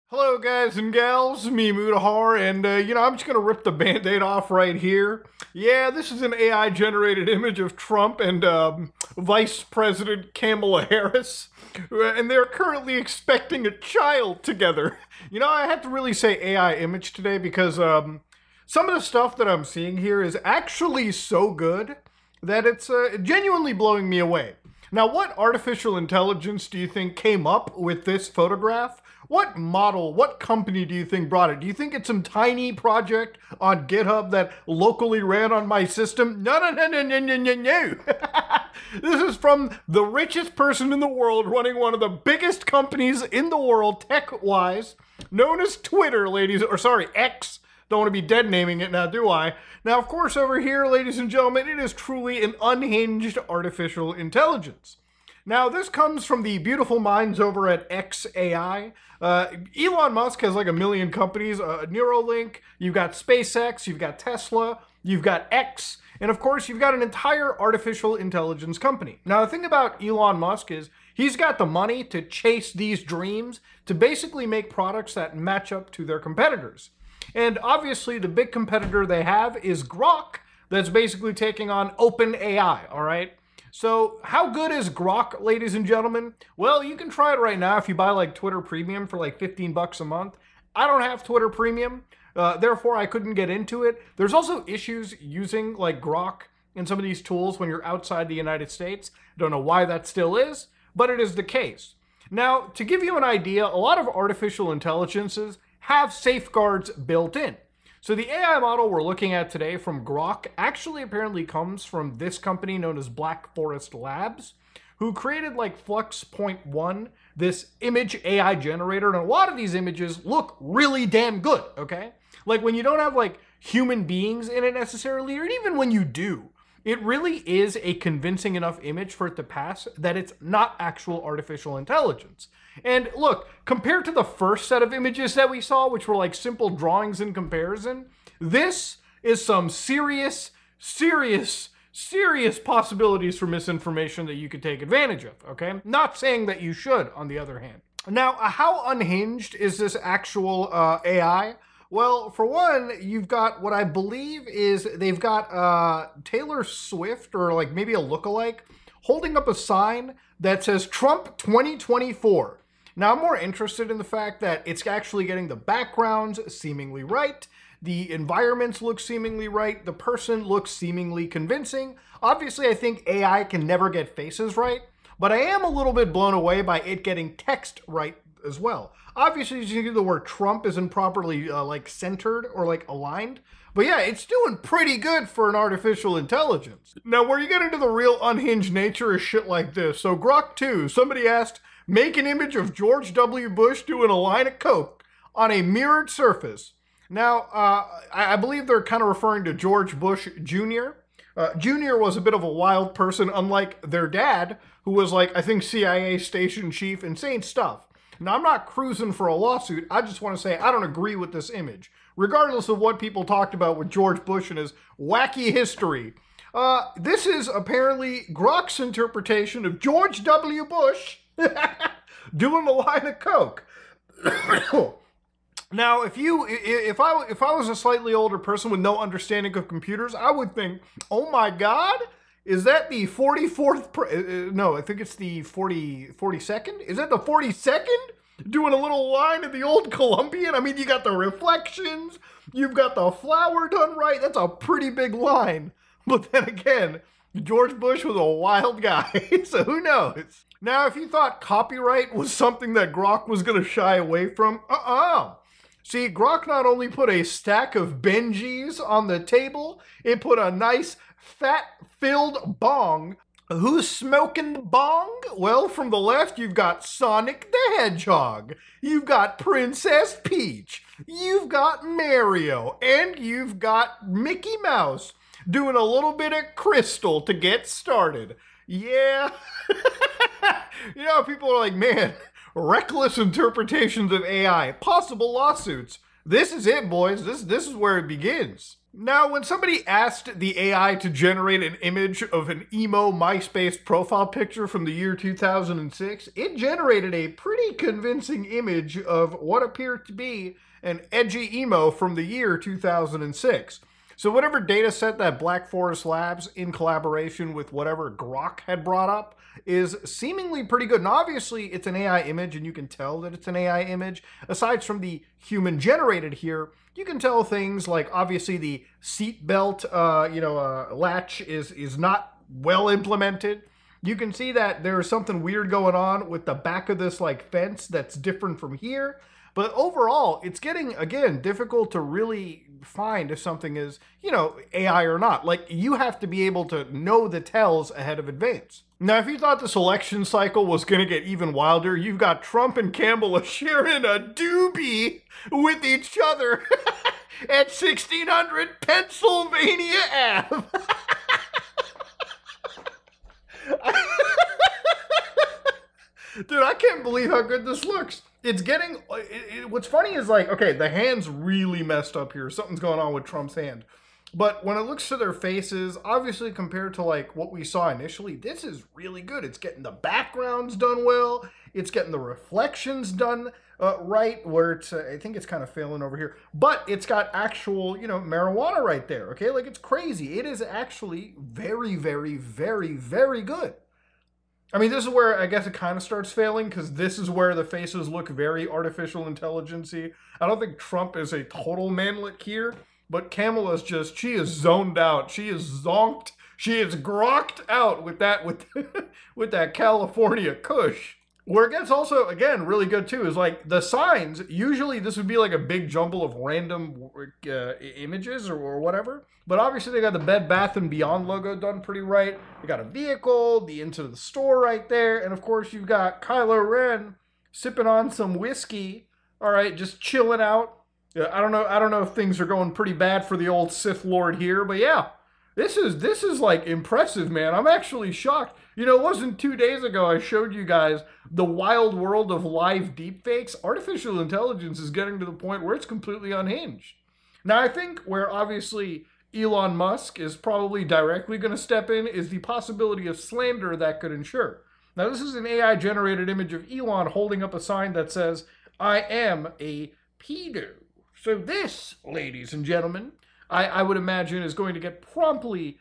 Hello, guys and gals, me Mudahar, and I'm just gonna rip the band-aid off right here. Yeah, this is an AI-generated image of Trump and Vice President Kamala Harris, and they're currently expecting a child together. I have to really say AI image today because some of the stuff that I'm seeing here is actually so good that it's genuinely blowing me away. Now, what artificial intelligence do you think came up with this photograph? What model, what company do you think brought it? Do you think it's some tiny project on GitHub that locally ran on my system? No, no, no, no, no, no, no, no. This is from the richest person in the world running one of the biggest companies in the world, tech-wise, known as Twitter, X. Don't want to be dead naming it now, do I? Now, of course, over here, ladies and gentlemen, it is truly an unhinged artificial intelligence. Now, this comes from the beautiful minds over at xAI. Elon Musk has like a million companies, Neuralink, you've got SpaceX, you've got Tesla, you've got X, and of course, you've got an entire artificial intelligence company. Now, the thing about Elon Musk is he's got the money to chase these dreams to basically make products that match up to their competitors. And obviously, the big competitor they have is Grok, that's basically taking on OpenAI, all right? So how good is Grok, ladies and gentlemen? Well, you can try it right now if you buy like Twitter Premium for like 15 bucks a month. I don't have Twitter Premium, therefore I couldn't get into it. There's also issues using like Grok and some of these tools when you're outside the United States. Don't know why that still is, but it is the case. Now, to give you an idea, a lot of artificial intelligences have safeguards built in. So the AI model we're looking at today from Grok actually apparently comes from this company known as Black Forest Labs, who created like Flux.1, this image AI generator, and a lot of these images look really damn good, okay? Like when you don't have like human beings in it necessarily, or even when you do, it really is a convincing enough image for it to pass that it's not actual artificial intelligence. And look, compared to the first set of images that we saw, which were like simple drawings in comparison, this is some serious possibilities for misinformation that you could take advantage of, okay? Not saying that you should, on the other hand. Now, how unhinged is this actual AI? Well, for one, you've got what I believe is they've got Taylor Swift, or like maybe a lookalike, holding up a sign that says Trump 2024. Now, I'm more interested in the fact that it's actually getting the backgrounds seemingly right, the environments look seemingly right, the person looks seemingly convincing. Obviously, I think AI can never get faces right, but I am a little bit blown away by it getting text right as well. Obviously, you can see the word Trump isn't properly like centered or like aligned, but yeah, it's doing pretty good for an artificial intelligence. Now, where you get into the real unhinged nature is shit like this. So Grok 2, somebody asked, make an image of George W. Bush doing a line of coke on a mirrored surface. Now, I believe they're kind of referring to George Bush Jr. Jr. was a bit of a wild person, unlike their dad, who was like, I think, CIA station chief, insane stuff. Now, I'm not cruising for a lawsuit. I just want to say I don't agree with this image, regardless of what people talked about with George Bush and his wacky history. This is apparently Grok's interpretation of George W. Bush doing a line of coke. Now, if I was a slightly older person with no understanding of computers, I would think, oh my God, is that the 44th? No, I think it's the 42nd. Is that the 42nd? Doing a little line of the old Colombian. I mean, you got the reflections, you've got the flower done right. That's a pretty big line. But then again, George Bush was a wild guy, so who knows? Now, if you thought copyright was something that Grok was going to shy away from, See, Grok not only put a stack of Benjis on the table, it put a nice fat-filled bong. Who's smoking the bong? Well, from the left, you've got Sonic the Hedgehog. You've got Princess Peach. You've got Mario. And you've got Mickey Mouse doing a little bit of Crystal to get started. Yeah. People are like, man, reckless interpretations of AI, possible lawsuits. This is it, boys. This is where it begins. Now, when somebody asked the AI to generate an image of an emo MySpace profile picture from the year 2006, it generated a pretty convincing image of what appeared to be an edgy emo from the year 2006. So whatever data set that Black Forest Labs, in collaboration with whatever Grok had brought up, is seemingly pretty good. And obviously, it's an AI image, and you can tell that it's an AI image. Aside from the human generated here, you can tell things like, obviously, the seatbelt latch is not well implemented. You can see that there's something weird going on with the back of this like fence that's different from here. But overall, it's getting, again, difficult to really find if something is, AI or not. Like, you have to be able to know the tells ahead of advance. Now, if you thought this election cycle was going to get even wilder, you've got Trump and Kamala sharing a doobie with each other at 1600 Pennsylvania Ave. Dude, I can't believe how good this looks. It's getting, what's funny is like, okay, the hand's really messed up here. Something's going on with Trump's hand. But when it looks to their faces, obviously compared to like what we saw initially, this is really good. It's getting the backgrounds done well. It's getting the reflections done right, where it's, I think it's kind of failing over here. But it's got actual, marijuana right there, okay? Like, it's crazy. It is actually very, very, very, very good. I mean, this is where I guess it kind of starts failing, because this is where the faces look very artificial intelligence-y. I don't think Trump is a total manlet here, but Kamala's just, she is zoned out. She is zonked. She is grokked out with that, with that California kush. Where it gets also, again, really good too, is like the signs. Usually this would be like a big jumble of random images or whatever. But obviously they got the Bed Bath & Beyond logo done pretty right. They got a vehicle, the into the store right there. And of course you've got Kylo Ren sipping on some whiskey. All right, just chilling out. I don't know if things are going pretty bad for the old Sith Lord here, but yeah. This is like impressive, man. I'm actually shocked. It wasn't 2 days ago I showed you guys the wild world of live deepfakes. Artificial intelligence is getting to the point where it's completely unhinged. Now, I think where obviously Elon Musk is probably directly going to step in is the possibility of slander that could ensure. Now, this is an AI-generated image of Elon holding up a sign that says, "I am a pedo." So this, ladies and gentlemen, I would imagine is going to get promptly,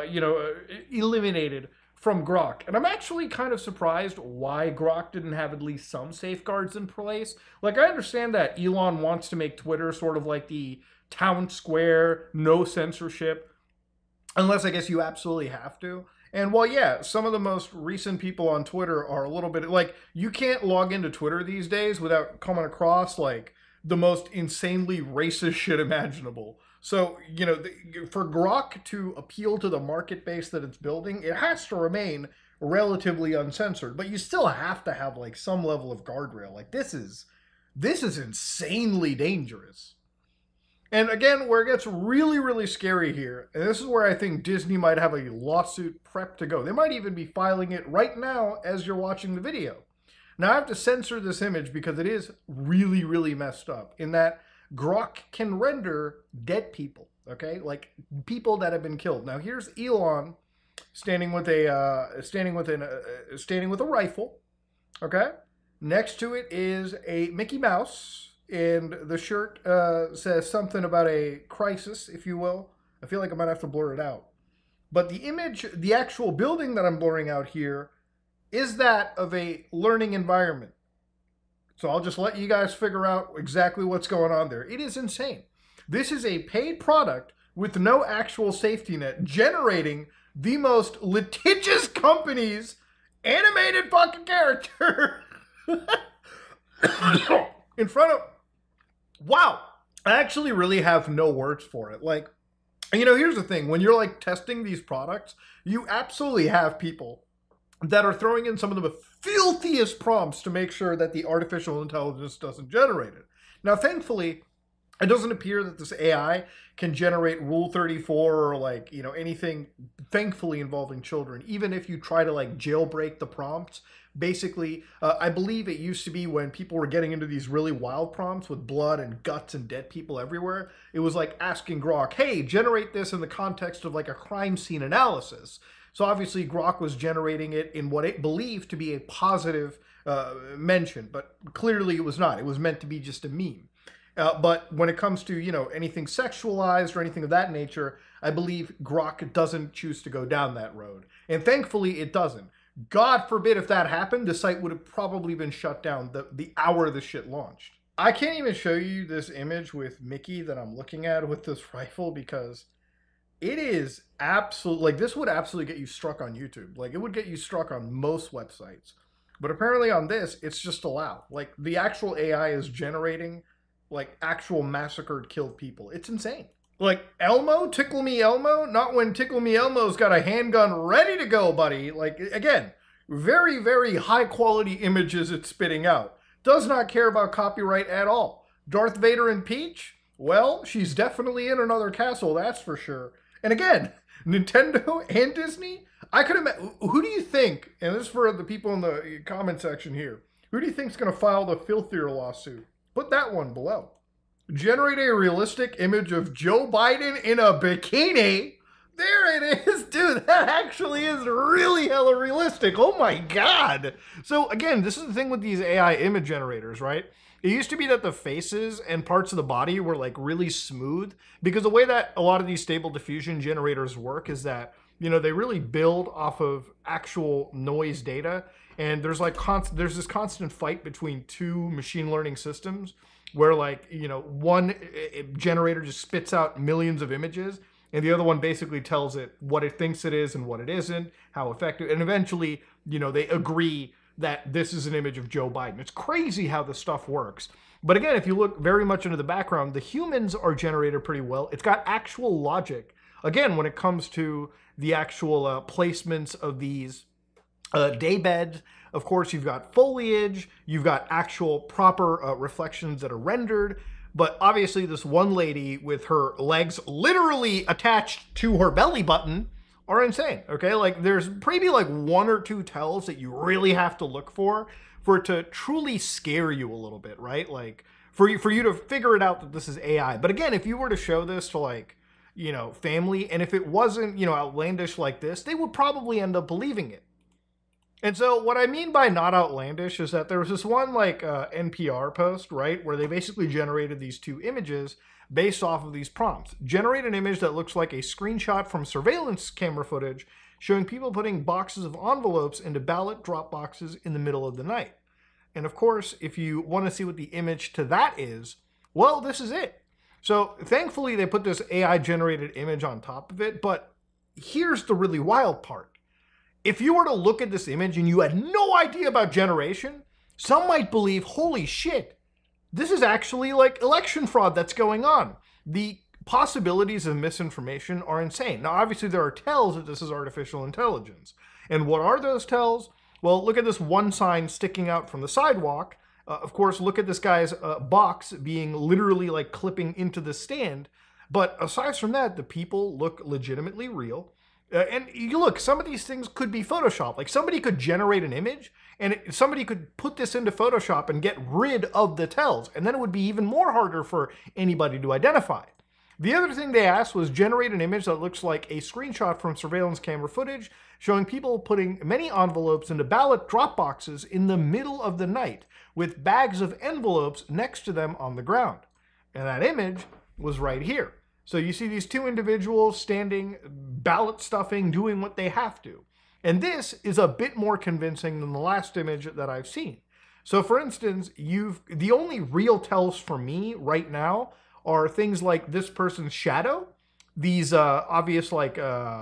eliminated from Grok. And I'm actually kind of surprised why Grok didn't have at least some safeguards in place. Like, I understand that Elon wants to make Twitter sort of like the town square, no censorship, unless I guess you absolutely have to. And while, yeah, some of the most recent people on Twitter are a little bit, like, you can't log into Twitter these days without coming across, like, the most insanely racist shit imaginable. So, for Grok to appeal to the market base that it's building, it has to remain relatively uncensored. But you still have to have, like, some level of guardrail. Like, this is insanely dangerous. And again, where it gets really, really scary here, and this is where I think Disney might have a lawsuit prepped to go. They might even be filing it right now as you're watching the video. Now, I have to censor this image because it is really, really messed up in that Grok can render dead people, okay? Like people that have been killed. Now, here's Elon standing with a rifle, okay? Next to it is a Mickey Mouse, and the shirt says something about a crisis, if you will. I feel like I might have to blur it out. But the image, the actual building that I'm blurring out here, is that of a learning environment. So I'll just let you guys figure out exactly what's going on there. It is insane. This is a paid product with no actual safety net, generating the most litigious company's animated fucking character in front of... Wow. I actually really have no words for it. Like, here's the thing. When you're like testing these products, you absolutely have people that are throwing in some of the filthiest prompts to make sure that the artificial intelligence doesn't generate it. Now, thankfully, it doesn't appear that this AI can generate Rule 34 or like, anything, thankfully, involving children, even if you try to like jailbreak the prompts. Basically, I believe it used to be when people were getting into these really wild prompts with blood and guts and dead people everywhere. It was like asking Grok, hey, generate this in the context of like a crime scene analysis. So obviously Grok was generating it in what it believed to be a positive mention, but clearly it was not. It was meant to be just a meme. But when it comes to, you know, anything sexualized or anything of that nature, I believe Grok doesn't choose to go down that road. And thankfully it doesn't. God forbid if that happened, the site would have probably been shut down the hour the shit launched. I can't even show you this image with Mickey that I'm looking at with this rifle because it is absolute, like this would absolutely get you struck on YouTube. Like it would get you struck on most websites. But apparently on this, it's just allowed. Like the actual AI is generating like actual massacred, killed people. It's insane. Like Elmo, Tickle Me Elmo, not when Tickle Me Elmo's got a handgun ready to go, buddy. Like again, very, very high quality images it's spitting out. Does not care about copyright at all. Darth Vader and Peach? Well, she's definitely in another castle, that's for sure. And again, Nintendo and Disney? I could imagine, who do you think, and this is for the people in the comment section here, who do you think is going to file the filthier lawsuit? Put that one below. Generate a realistic image of Joe Biden in a bikini. There it is, dude. That actually is really hella realistic. Oh my God. So again, this is the thing with these AI image generators, right? It used to be that the faces and parts of the body were like really smooth because the way that a lot of these stable diffusion generators work is that, you know, they really build off of actual noise data. And there's like there's this constant fight between two machine learning systems where like, you know, one generator just spits out millions of images and the other one basically tells it what it thinks it is and what it isn't, how effective. And eventually, you know, they agree that this is an image of Joe Biden. It's crazy how this stuff works. But again, if you look very much into the background, the humans are generated pretty well. It's got actual logic. Again, when it comes to the actual placements of these day beds, of course, you've got foliage, you've got actual proper reflections that are rendered. But obviously this one lady with her legs literally attached to her belly button are insane, okay? Like there's maybe like one or two tells that you really have to look for it to truly scare you a little bit, right? Like for you to figure it out that this is AI. But again, if you were to show this to like, you know, family, and if it wasn't, you know, outlandish like this, they would probably end up believing it. And so what I mean by not outlandish is that there was this one like NPR post, right, where they basically generated these two images based off of these prompts. Generate an image that looks like a screenshot from surveillance camera footage showing people putting boxes of envelopes into ballot drop boxes in the middle of the night. And of course, if you want to see what the image to that is, well, this is it. So thankfully they put this AI generated image on top of it, but here's the really wild part. If you were to look at this image and you had no idea about generation, some might believe, holy shit, this is actually like election fraud that's going on. The possibilities of misinformation are insane. Now, obviously there are tells that this is artificial intelligence. And what are those tells? Well, look at this one sign sticking out from the sidewalk. Of course, look at this guy's box being literally like clipping into the stand. But aside from that, the people look legitimately real. And you look, some of these things could be Photoshop. Like somebody could generate an image and somebody could put this into Photoshop and get rid of the tells. And then it would be even more harder for anybody to identify. The other thing they asked was generate an image that looks like a screenshot from surveillance camera footage showing people putting many envelopes into ballot drop boxes in the middle of the night with bags of envelopes next to them on the ground. And that image was right here. So you see these two individuals standing, ballot stuffing, doing what they have to. And this is a bit more convincing than the last image that I've seen. So for instance, the only real tells for me right now are things like this person's shadow, these obvious like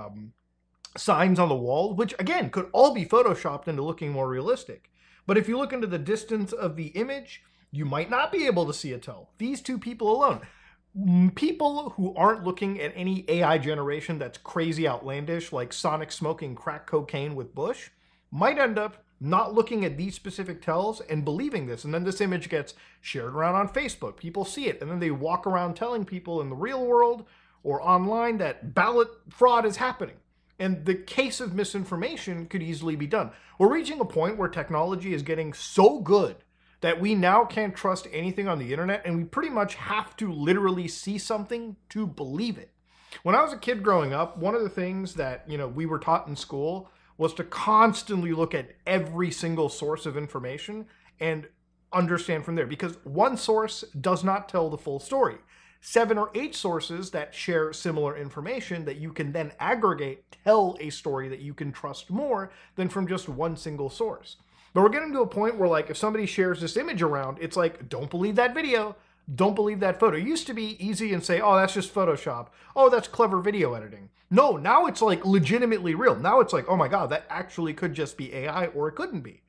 signs on the wall, which again could all be photoshopped into looking more realistic. But if you look into the distance of the image, you might not be able to see a tell. These two people alone. People who aren't looking at any AI generation that's crazy outlandish, like Sonic smoking crack cocaine with Bush, might end up not looking at these specific tells and believing this. And then this image gets shared around on Facebook. People see it, and then they walk around telling people in the real world or online that ballot fraud is happening. And the case of misinformation could easily be done. We're reaching a point where technology is getting so good that we now can't trust anything on the internet, and we pretty much have to literally see something to believe it. When I was a kid growing up, one of the things that, we were taught in school was to constantly look at every single source of information and understand from there, because one source does not tell the full story. 7 or 8 sources that share similar information that you can then aggregate tell a story that you can trust more than from just one single source. But we're getting to a point where, like, if somebody shares this image around, it's like, don't believe that video, don't believe that photo. It used to be easy and say, oh, that's just Photoshop. Oh, that's clever video editing. No, now it's like legitimately real. Now it's like, oh my God, that actually could just be AI, or it couldn't be.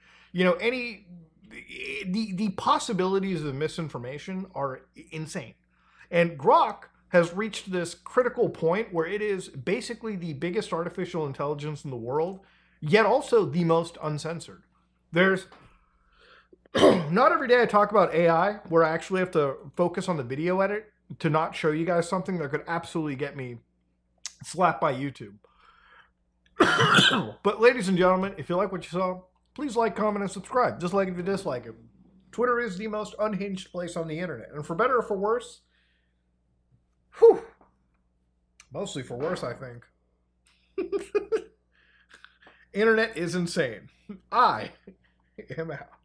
The possibilities of misinformation are insane. And Grok has reached this critical point where it is basically the biggest artificial intelligence in the world, yet also the most uncensored. There's not every day I talk about AI where I actually have to focus on the video edit to not show you guys something that could absolutely get me slapped by YouTube. But ladies and gentlemen, if you like what you saw, please like, comment, and subscribe. Just like if you dislike it. Twitter is the most unhinged place on the internet. And for better or for worse, mostly for worse, I think. Internet is insane. I am out.